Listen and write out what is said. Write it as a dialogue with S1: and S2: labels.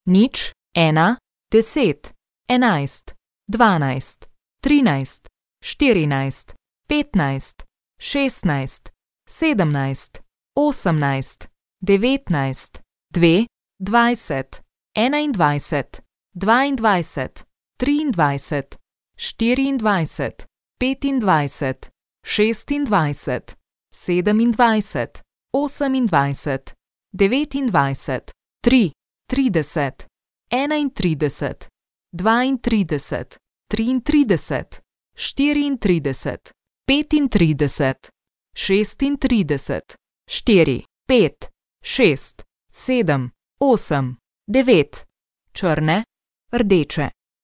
S1: nič, 1, 10, 11, 12, 13, 14, 15, 16, 17, 18, 19, 2, 20, 21, 22, 23, 24, 25, 26, 27, 28, 29, 3, 30, 31, 32, 33, 34, 35, 36, 4, 5, 6, 7, 8, 9, črne, rdeče.